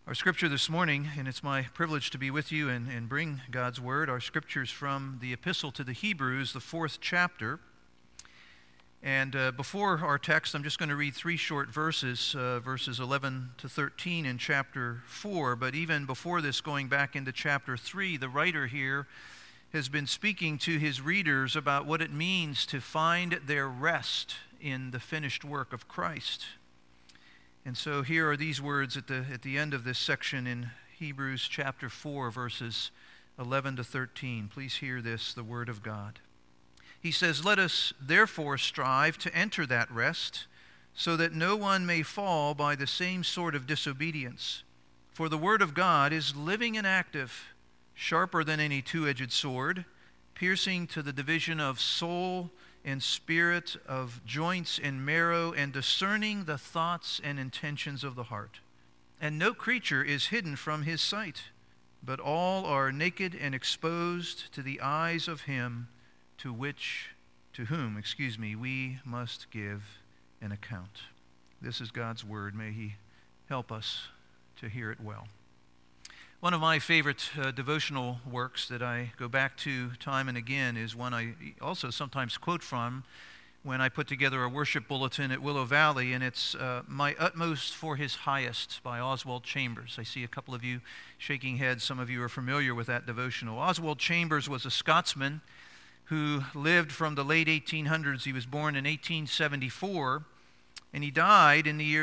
Our scripture this morning, and it's my privilege to be with you and bring God's word, our scriptures from the Epistle to the Hebrews, the 4th chapter. And before our text, I'm just going to read three short verses, verses 11 to 13 in chapter 4. But even before this, going back into chapter 3, the writer here has been speaking to his readers about what it means to find their rest in the finished work of Christ. And so here are these words at the end of this section in Hebrews chapter 4, verses 11 to 13. Please hear this, the word of God. He says, "Let us therefore strive to enter that rest, so that no one may fall by the same sort of disobedience. For the word of God is living and active, sharper than any two-edged sword, piercing to the division of soul and spirit, of joints and marrow, and discerning the thoughts and intentions of the heart. And no creature is hidden from his sight, but all are naked and exposed to the eyes of him to whom we must give an account." This is God's word. May he help us to hear it well. One of my favorite devotional works that I go back to time and again is one I also sometimes quote from when I put together a worship bulletin at Willow Valley, and it's My Utmost for His Highest by Oswald Chambers. I see a couple of you shaking heads. Some of you are familiar with that devotional. Oswald Chambers was a Scotsman who lived from the late 1800s. He was born in 1874, and he died in the year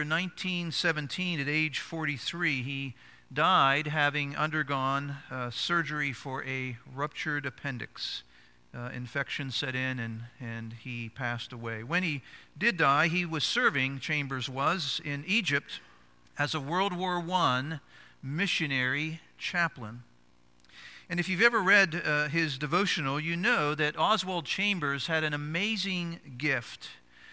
1917 at age 43. He died having undergone surgery for a ruptured appendix. Infection set in, and he passed away. When he did die, he was serving, Chambers was, in Egypt as a World War I missionary chaplain. And if you've ever read his devotional, you know that Oswald Chambers had an amazing gift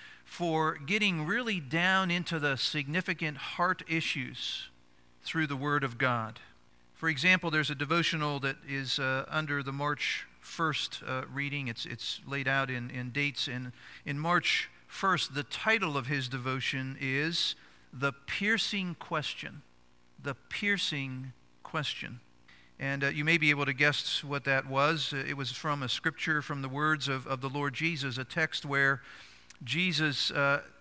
for getting really down into the significant heart issues through the Word of God. For example, there's a devotional that is under the March 1st reading. It's laid out in dates. In March 1st, the title of his devotion is The Piercing Question. The Piercing Question. And you may be able to guess what that was. It was from a scripture from the words of the Lord Jesus, a text where Jesus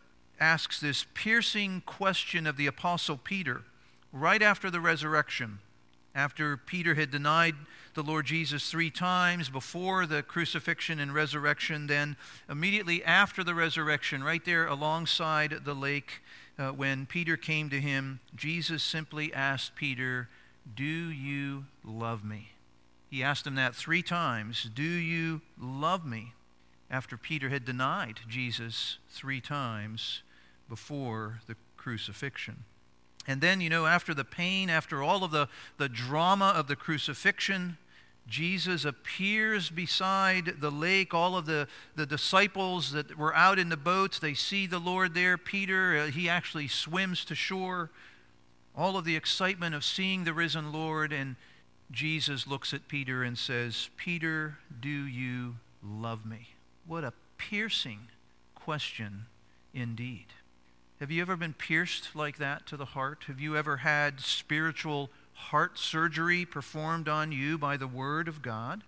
asks this piercing question of the Apostle Peter right after the resurrection. After Peter had denied the Lord Jesus 3 times before the crucifixion and resurrection, then immediately after the resurrection, right there alongside the lake, when Peter came to him, Jesus simply asked Peter, "Do you love me?" He asked him that 3 times, "Do you love me?" After Peter had denied Jesus 3 times before the crucifixion. And then, after the pain, after all of the drama of the crucifixion, Jesus appears beside the lake. All of the disciples that were out in the boats, they see the Lord there. Peter, he actually swims to shore. All of the excitement of seeing the risen Lord, and Jesus looks at Peter and says, "Peter, do you love me?" What a piercing question indeed. Have you ever been pierced like that to the heart? Have you ever had spiritual heart surgery performed on you by the Word of God?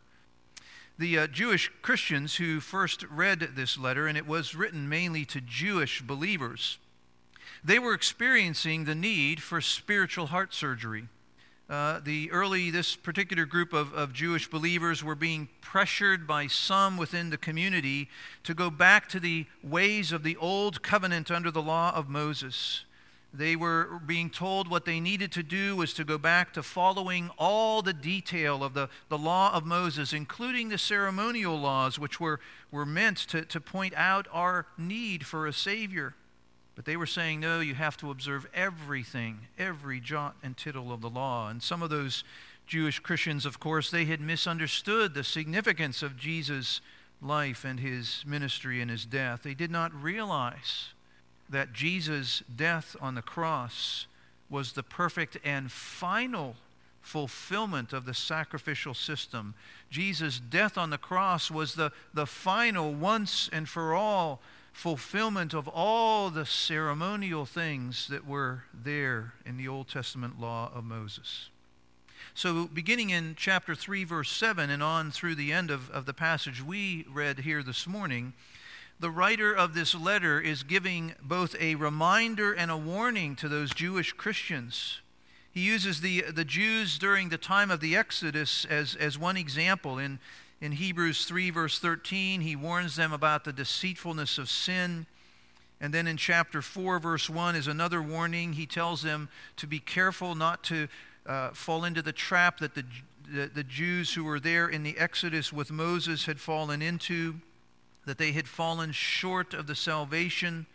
The Jewish Christians who first read this letter, and it was written mainly to Jewish believers, they were experiencing the need for spiritual heart surgery. This particular group of Jewish believers were being pressured by some within the community to go back to the ways of the old covenant under the law of Moses. They were being told what they needed to do was to go back to following all the detail of the law of Moses, including the ceremonial laws, which were meant to point out our need for a Savior. But they were saying, no, you have to observe everything, every jot and tittle of the law. And some of those Jewish Christians, of course, they had misunderstood the significance of Jesus' life and his ministry and his death. They did not realize that Jesus' death on the cross was the perfect and final fulfillment of the sacrificial system. Jesus' death on the cross was the final, once and for all, fulfillment of all the ceremonial things that were there in the Old Testament law of Moses. So beginning in chapter 3, verse 7, and on through the end of the passage we read here this morning, the writer of this letter is giving both a reminder and a warning to those Jewish Christians. He uses the Jews during the time of the Exodus as one example. In Hebrews 3, verse 13, he warns them about the deceitfulness of sin. And then in chapter 4, verse 1 is another warning. He tells them to be careful not to fall into the trap that the Jews who were there in the Exodus with Moses had fallen into, that they had fallen short of the salvation.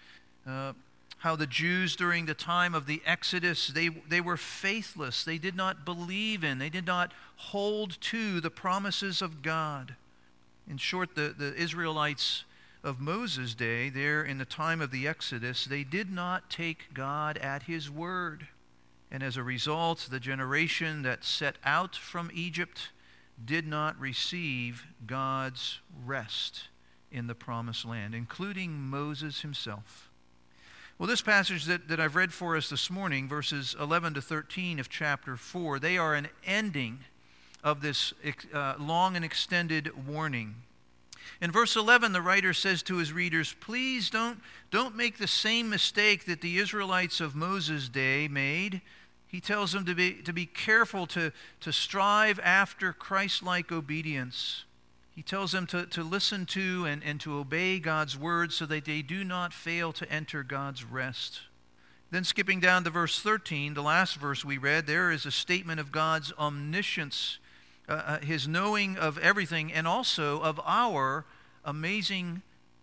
How the Jews during the time of the Exodus, they were faithless. They did not believe in, they did not hold to the promises of God. In short, the Israelites of Moses' day, there in the time of the Exodus, they did not take God at His word. And as a result, the generation that set out from Egypt did not receive God's rest in the promised land, including Moses himself. Well, this passage that I've read for us this morning, verses 11 to 13 of chapter 4, they are an ending of this long and extended warning. In verse 11, the writer says to his readers, please don't make the same mistake that the Israelites of Moses' day made. He tells them to be careful to strive after Christ-like obedience. He tells them to listen to and to obey God's word so that they do not fail to enter God's rest. Then skipping down to verse 13, the last verse we read, there is a statement of God's omniscience, His knowing of everything, and also of our amazing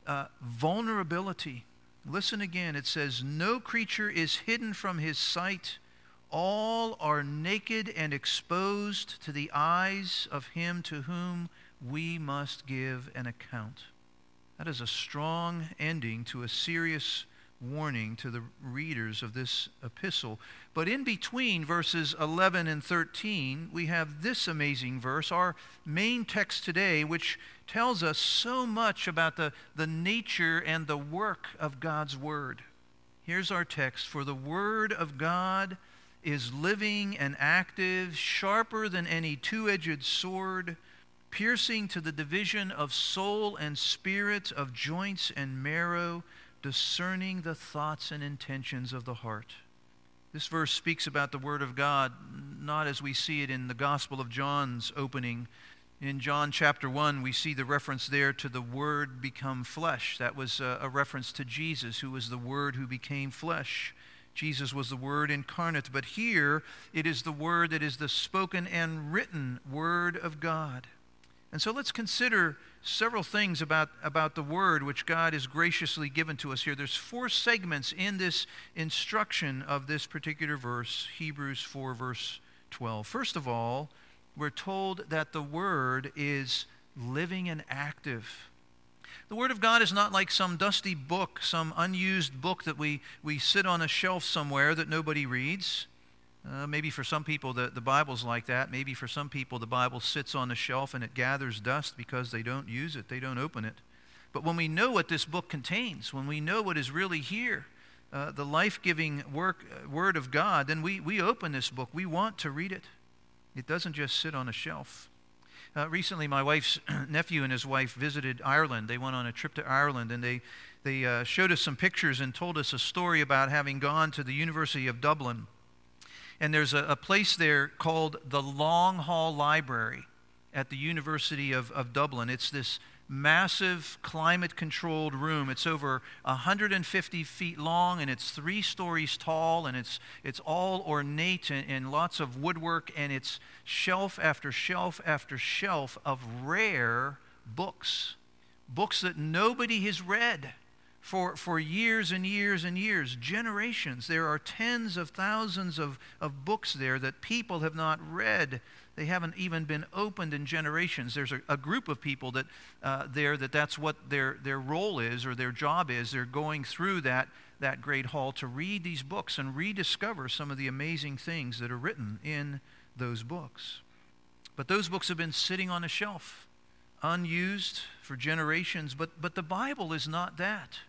vulnerability. Listen again, it says, no creature is hidden from His sight. All are naked and exposed to the eyes of Him to whom we must give an account. That is a strong ending to a serious warning to the readers of this epistle. But in between verses 11 and 13, we have this amazing verse, our main text today, which tells us so much about the nature and the work of God's word. Here's our text. For the word of God is living and active, sharper than any two-edged sword, piercing to the division of soul and spirit, of joints and marrow, discerning the thoughts and intentions of the heart. This verse speaks about the Word of God, not as we see it in the Gospel of John's opening. In John chapter 1, we see the reference there to the Word become flesh. That was a reference to Jesus, who was the Word who became flesh. Jesus was the Word incarnate. But here, it is the Word that is the spoken and written Word of God. And so let's consider several things about the Word which God has graciously given to us here. There's 4 segments in this instruction of this particular verse, Hebrews 4, verse 12. First of all, we're told that the Word is living and active. The Word of God is not like some dusty book, some unused book that we sit on a shelf somewhere that nobody reads. Maybe for some people the Bible's like that. Maybe for some people the Bible sits on the shelf and it gathers dust because they don't use it, they don't open it. But when we know what this book contains, when we know what is really here, the life-giving Word of God, then we open this book. We want to read it. It doesn't just sit on a shelf. Recently, my wife's nephew and his wife visited Ireland. They went on a trip to Ireland, and they showed us some pictures and told us a story about having gone to the University of Dublin. And there's a place there called the Long Hall Library at the University of Dublin. It's this massive climate-controlled room. It's over 150 feet long, and it's 3 stories tall, and it's all ornate and lots of woodwork, and it's shelf after shelf after shelf of rare books that nobody has read for years and years and years, generations. There are tens of thousands of books there that people have not read. They haven't even been opened in generations. There's a group of people that's what their role is or their job is. They're going through that great hall to read these books and rediscover some of the amazing things that are written in those books. But those books have been sitting on a shelf, unused for generations. But the Bible is not that.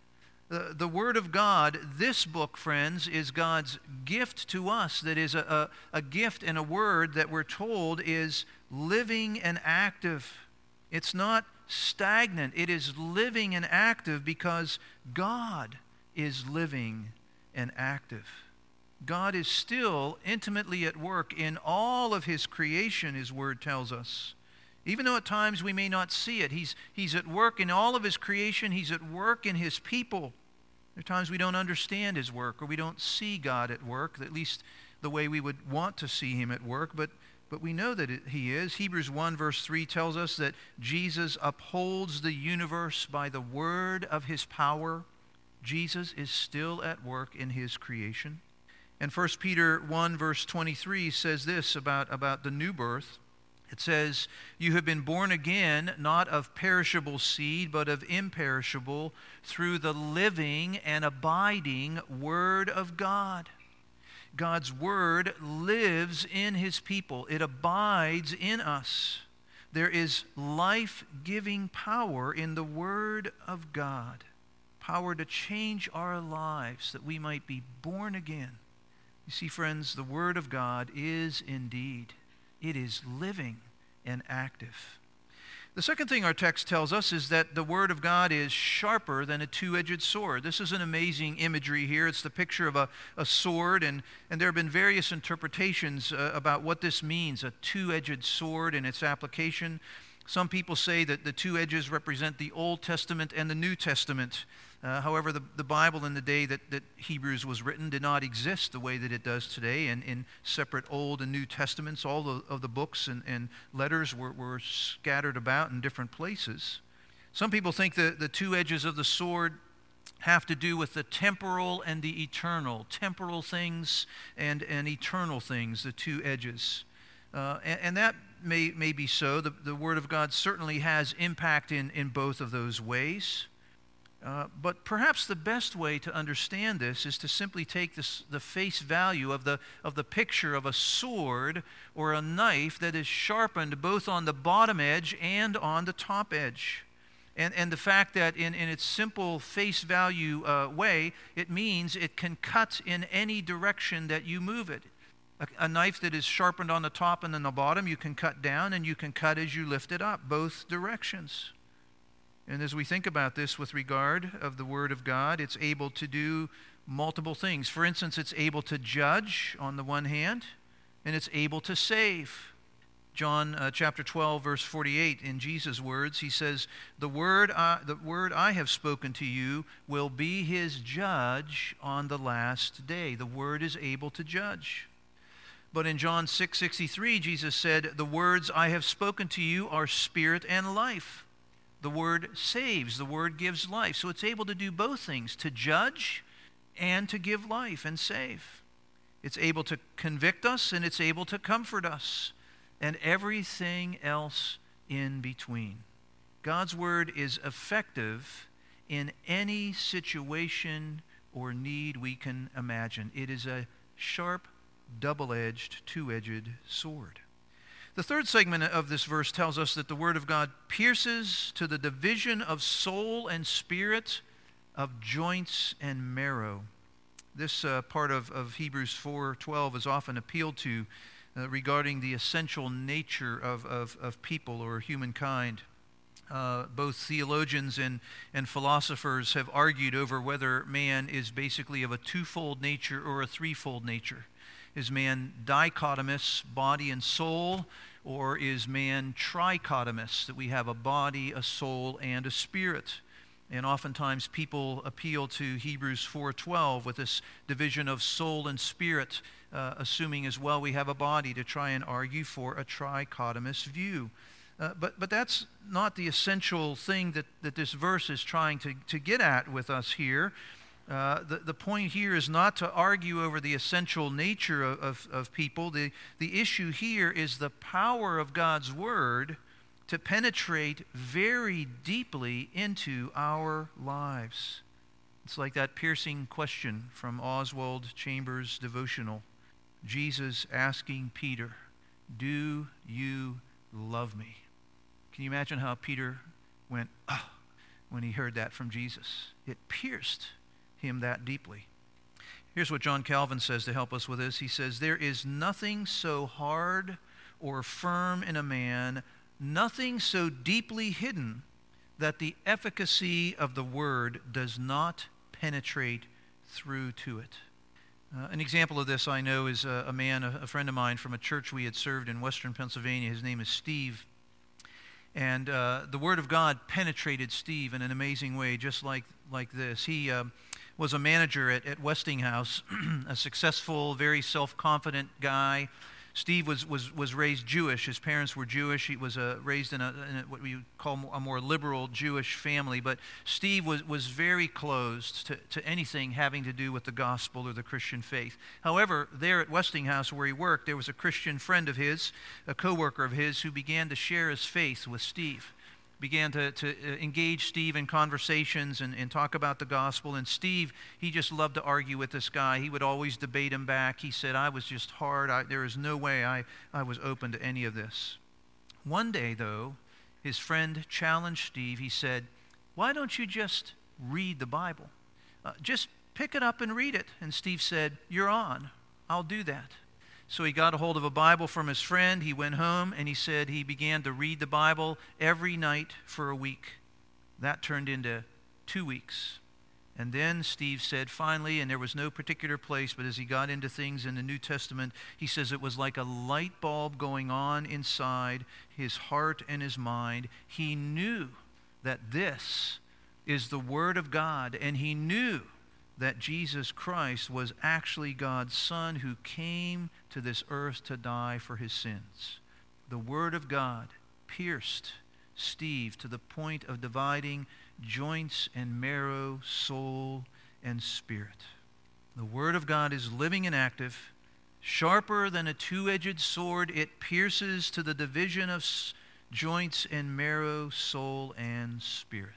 The Word of God, this book, friends, is God's gift to us. That is a gift and a word that we're told is living and active. It's not stagnant. It is living and active because God is living and active. God is still intimately at work in all of His creation, His Word tells us. Even though at times we may not see it, He's at work in all of His creation. He's at work in His people. There are times we don't understand His work, or we don't see God at work, at least the way we would want to see Him at work, but we know that He is. Hebrews 1 verse 3 tells us that Jesus upholds the universe by the word of His power. Jesus is still at work in His creation. And 1 Peter 1 verse 23 says this about the new birth. It says, "You have been born again, not of perishable seed, but of imperishable, through the living and abiding Word of God." God's Word lives in His people. It abides in us. There is life-giving power in the Word of God. Power to change our lives that we might be born again. You see, friends, the Word of God is indeed, it is living and active. The second thing our text tells us is that the Word of God is sharper than a two-edged sword. This is an amazing imagery here. It's the picture of a sword, and there have been various interpretations about what this means, a two-edged sword and its application. Some people say that the two edges represent the Old Testament and the New Testament. However, the Bible in the day that Hebrews was written did not exist the way that it does today. And in separate Old and New Testaments, all of the books and letters were scattered about in different places. Some people think that the two edges of the sword have to do with the temporal and the eternal. Temporal things and eternal things, the two edges. And that may be so. The Word of God certainly has impact in both of those ways. But perhaps the best way to understand this is to simply take the face value of the picture of a sword or a knife that is sharpened both on the bottom edge and on the top edge. And the fact that in its simple face value way, it means it can cut in any direction that you move it. A knife that is sharpened on the top and on the bottom, you can cut down, and you can cut as you lift it up, both directions. And as we think about this with regard of the Word of God, it's able to do multiple things. For instance, it's able to judge on the one hand, and it's able to save. John chapter 12, verse 48, in Jesus' words, he says, the word I have spoken to you will be His judge on the last day. The Word is able to judge. But in John 6:63, Jesus said, the words I have spoken to you are spirit and life. The Word saves. The Word gives life. So it's able to do both things, to judge and to give life and save. It's able to convict us, and it's able to comfort us, and everything else in between. God's Word is effective in any situation or need we can imagine. It is a sharp, double-edged, two-edged sword. The third segment of this verse tells us that the Word of God pierces to the division of soul and spirit, of joints and marrow. This part of Hebrews 4:12 is often appealed to regarding the essential nature of people or humankind. Both theologians and philosophers have argued over whether man is basically of a twofold nature or a threefold nature. Is man dichotomous, body and soul, or is man trichotomous, that we have a body, a soul, and a spirit? And oftentimes people appeal to Hebrews 4:12 with this division of soul and spirit, assuming as well we have a body, to try and argue for a trichotomous view. But that's not the essential thing that this verse is trying to get at with us here. The point here is not to argue over the essential nature of people. The issue here is the power of God's Word to penetrate very deeply into our lives. It's like that piercing question from Oswald Chambers' devotional. Jesus asking Peter, "Do you love me?" Can you imagine how Peter went, when he heard that from Jesus? It pierced him that deeply. Here's what John Calvin says to help us with this. He says, "There is nothing so hard or firm in a man, nothing so deeply hidden, that the efficacy of the word does not penetrate through to it." An example of this I know is a man, a friend of mine from a church we had served in western Pennsylvania. His name is Steve. And the Word of God penetrated Steve in an amazing way, just like this. He was a manager at Westinghouse, a successful, very self-confident guy. Steve was raised Jewish. His parents were Jewish. He was raised in what we call a more liberal Jewish family. But Steve was very closed to anything having to do with the gospel or the Christian faith. However, there at Westinghouse where he worked, there was a Christian friend of his, a co-worker of his, who began to share his faith with Steve. Began to engage Steve in conversations and talk about the gospel. And Steve, he just loved to argue with this guy. He would always debate him back. He said, "I was just hard. There is no way I was open to any of this." One day, though, his friend challenged Steve. He said, "Why don't you just read the Bible? Just pick it up and read it." And Steve said, "You're on. I'll do that." So he got a hold of a Bible from his friend. He went home and he said he began to read the Bible every night for a week. That turned into 2 weeks. And then Steve said finally, and there was no particular place, but as he got into things in the New Testament, he says it was like a light bulb going on inside his heart and his mind. He knew that this is the Word of God, and he knew that Jesus Christ was actually God's Son who came to this earth to die for his sins. The Word of God pierced Steve to the point of dividing joints and marrow, soul and spirit. The Word of God is living and active, sharper than a two-edged sword. It pierces to the division of joints and marrow, soul and spirit.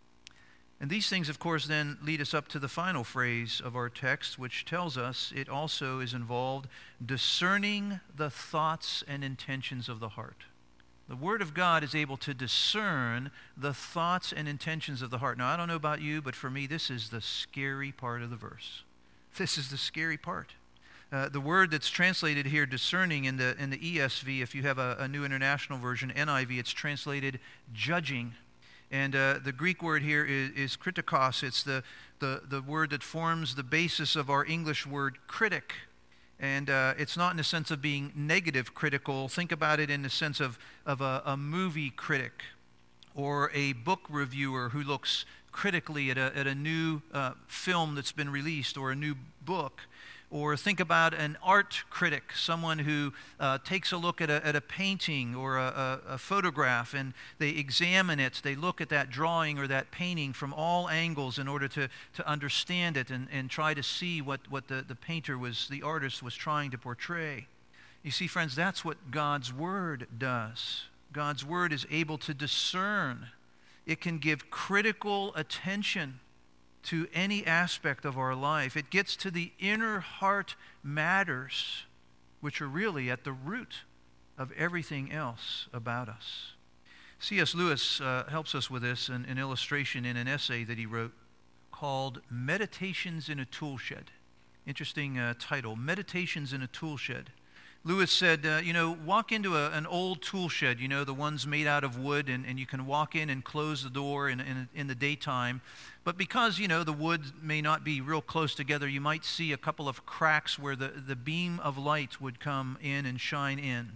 And these things, of course, then lead us up to the final phrase of our text, which tells us it also is involved discerning the thoughts and intentions of the heart. The Word of God is able to discern the thoughts and intentions of the heart. Now, I don't know about you, but for me, this is the scary part of the verse. This is the scary part. The word that's translated here, discerning, in the ESV, if you have a New International Version, NIV, it's translated judging. And the Greek word here is kritikos. It's the word that forms the basis of our English word critic. And it's not in the sense of being negative critical. Think about it in the sense of a movie critic or a book reviewer who looks critically at a new film that's been released or a new book. Or think about an art critic, someone who takes a look at a painting or a photograph, and they examine it. They look at that drawing or that painting from all angles in order to understand it and try to see what the painter the artist was trying to portray. You see, friends, that's what God's Word does. God's Word is able to discern. It can give critical attention to any aspect of our life. It gets to the inner heart matters, which are really at the root of everything else about us. C.S. Lewis helps us with this, an illustration in an essay that he wrote called Meditations in a Toolshed. Interesting title, Meditations in a Toolshed. Lewis said, walk into an old tool shed, the ones made out of wood, and you can walk in and close the door in the daytime. But because, the wood may not be real close together, you might see a couple of cracks where the beam of light would come in and shine in.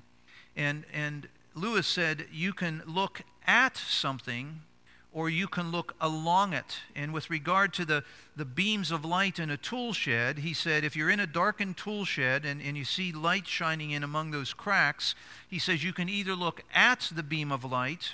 And Lewis said, you can look at something or you can look along it. And with regard to the beams of light in a tool shed, he said, if you're in a darkened tool shed and you see light shining in among those cracks, he says you can either look at the beam of light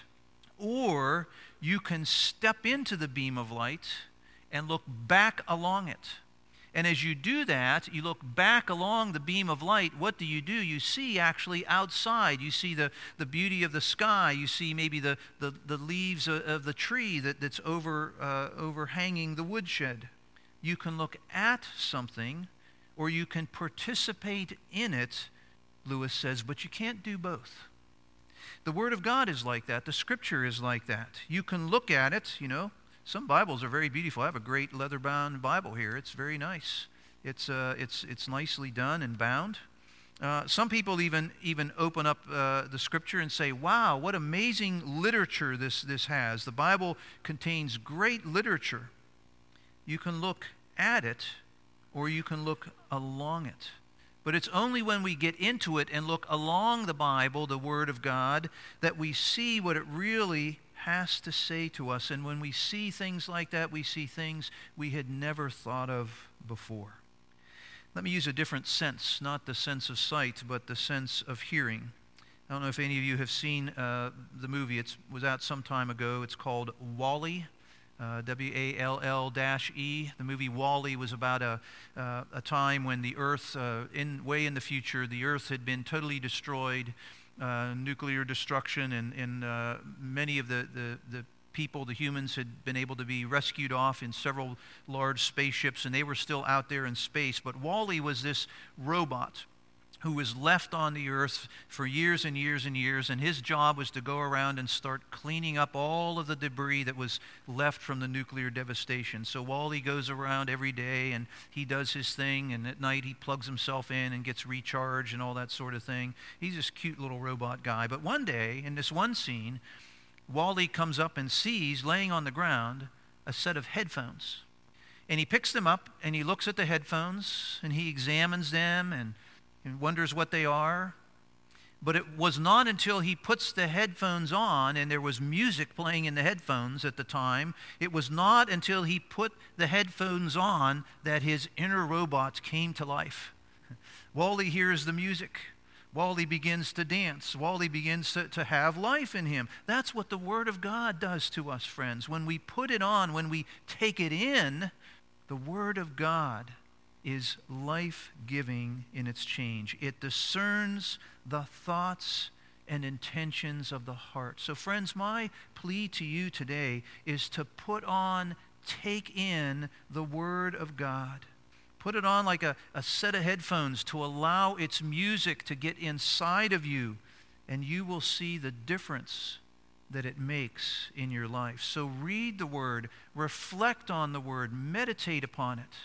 or you can step into the beam of light and look back along it. And as you do that, you look back along the beam of light, what do? You see actually outside. You see the beauty of the sky. You see maybe the leaves of the tree that's overhanging the woodshed. You can look at something or you can participate in it, Lewis says, but you can't do both. The Word of God is like that. The Scripture is like that. You can look at it, Some Bibles are very beautiful. I have a great leather-bound Bible here. It's very nice. It's nicely done and bound. Some people even open up the Scripture and say, wow, what amazing literature this has. The Bible contains great literature. You can look at it, or you can look along it. But it's only when we get into it and look along the Bible, the Word of God, that we see what it really has to say to us. And when we see things like that, we see things we had never thought of before. Let me use a different sense, not the sense of sight, but the sense of hearing. I don't know if any of you have seen the movie. It was out some time ago. It's called WALL-E. W-A-L-L-E. The movie WALL-E was about a time when the earth, way in the future, the earth had been totally destroyed, nuclear destruction, and many of the people, the humans, had been able to be rescued off in several large spaceships, and they were still out there in space. But WALL-E was this robot who was left on the earth for years and years and years, and his job was to go around and start cleaning up all of the debris that was left from the nuclear devastation. So WALL-E goes around every day, and he does his thing, and at night he plugs himself in and gets recharged and all that sort of thing. He's this cute little robot guy. But one day, in this one scene, WALL-E comes up and sees, laying on the ground, a set of headphones. And he picks them up, and he looks at the headphones, and he examines them, and wonders what they are. But it was not until he puts the headphones on, and there was music playing in the headphones at the time, it was not until he put the headphones on that his inner robot came to life. WALL-E hears the music. WALL-E begins to dance. WALL-E begins to have life in him. That's what the Word of God does to us, friends. When we put it on, when we take it in, the Word of God is life-giving in its change. It discerns the thoughts and intentions of the heart. So friends, my plea to you today is to put on, take in the Word of God. Put it on like a set of headphones to allow its music to get inside of you, and you will see the difference that it makes in your life. So read the Word, reflect on the Word, meditate upon it.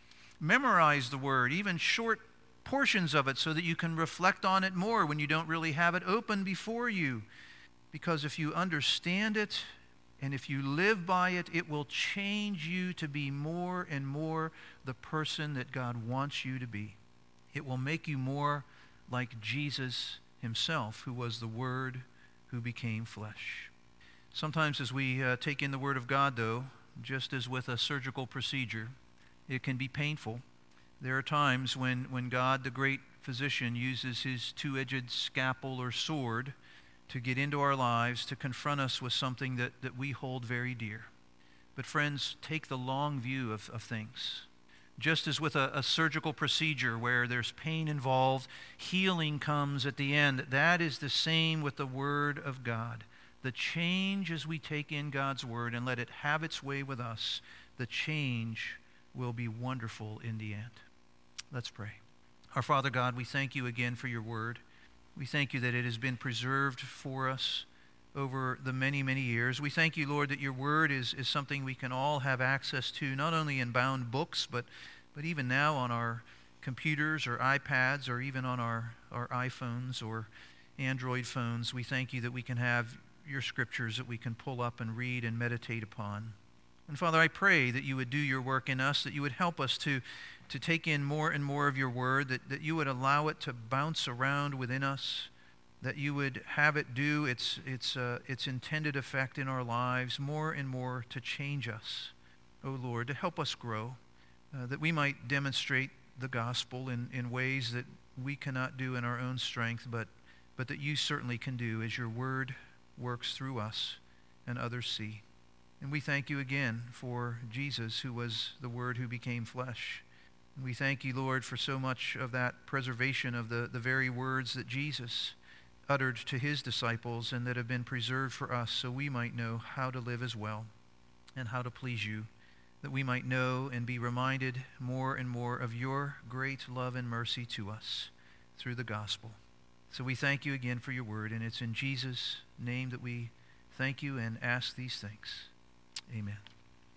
Memorize the Word, even short portions of it, so that you can reflect on it more when you don't really have it open before you. Because if you understand it and if you live by it, it will change you to be more and more the person that God wants you to be. It will make you more like Jesus himself, who was the Word who became flesh. Sometimes as we take in the Word of God, though, just as with a surgical procedure, it can be painful. There are times when God, the great physician, uses his two-edged scalpel or sword to get into our lives, to confront us with something that we hold very dear. But friends, take the long view of things. Just as with a surgical procedure where there's pain involved, healing comes at the end. That is the same with the Word of God. The change as we take in God's Word and let it have its way with us, the change will be wonderful in the end. Let's pray. Our Father God, we thank you again for your Word. We thank you that it has been preserved for us over the many, many years. We thank you, Lord, that your Word is something we can all have access to, not only in bound books, but even now on our computers or iPads or even on our iPhones or Android phones. We thank you that we can have your scriptures that we can pull up and read and meditate upon. And Father, I pray that you would do your work in us, that you would help us to take in more and more of your word, that you would allow it to bounce around within us, that you would have it do its intended effect in our lives more and more to change us, O Lord, to help us grow, that we might demonstrate the gospel in ways that we cannot do in our own strength, but that you certainly can do as your word works through us and others see. And we thank you again for Jesus, who was the Word who became flesh. And we thank you, Lord, for so much of that preservation of the very words that Jesus uttered to his disciples and that have been preserved for us so we might know how to live as well and how to please you, that we might know and be reminded more and more of your great love and mercy to us through the gospel. So we thank you again for your word, and it's in Jesus' name that we thank you and ask these things. Amen.